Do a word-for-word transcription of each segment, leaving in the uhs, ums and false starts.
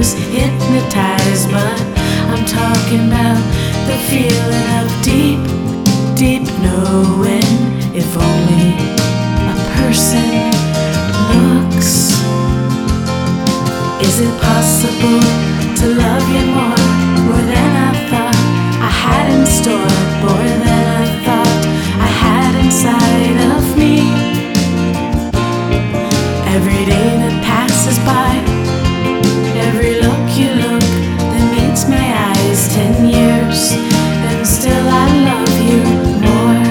who's hypnotized, but I'm talking about the feeling of deep, deep knowing. If only a person looks. Is it possible to love you more, more than I thought I had in store, more than I thought I had inside of me? Every day that passes by, every look you look that meets my eyes, ten years, and still I love you more.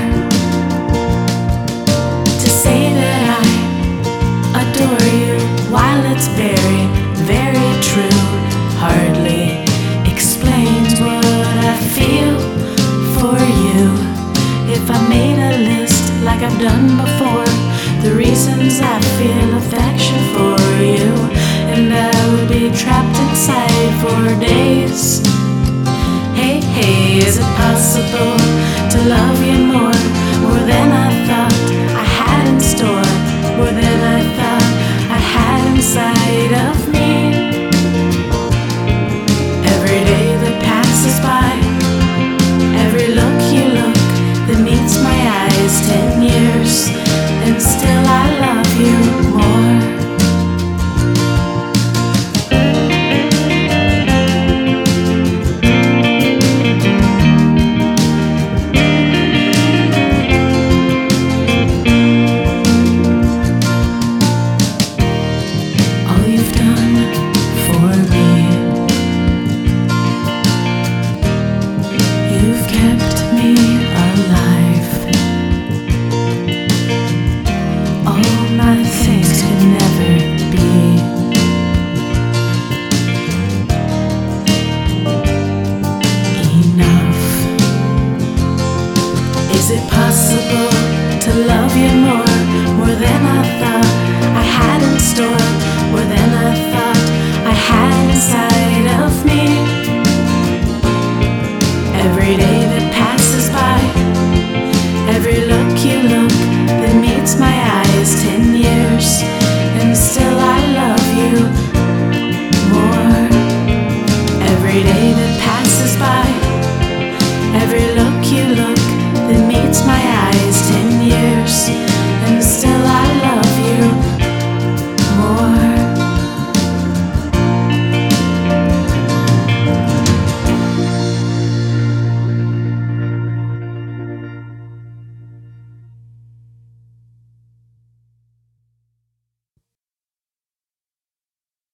To say that I adore you while it's very, very true, hardly explains what I feel for you. If I made a list like I've done before, the reasons I feel affection for you, and I would be trapped inside for days. Hey, hey, is it possible to love you more, more than I thought I had in store, more than I thought I had inside of me? Every day that passes by, every look you look that meets my eyes, ten years, and still I love you more. All you've done for me, you've kept me alive. All my things could never be enough. Is it possible to love you more, more than I thought I had in store, more than I thought I had inside of me? Every day that passes by, every look you look that meets my eyes, ten years, and still I love you more. Every day that passes by, every look you look that meets my eyes,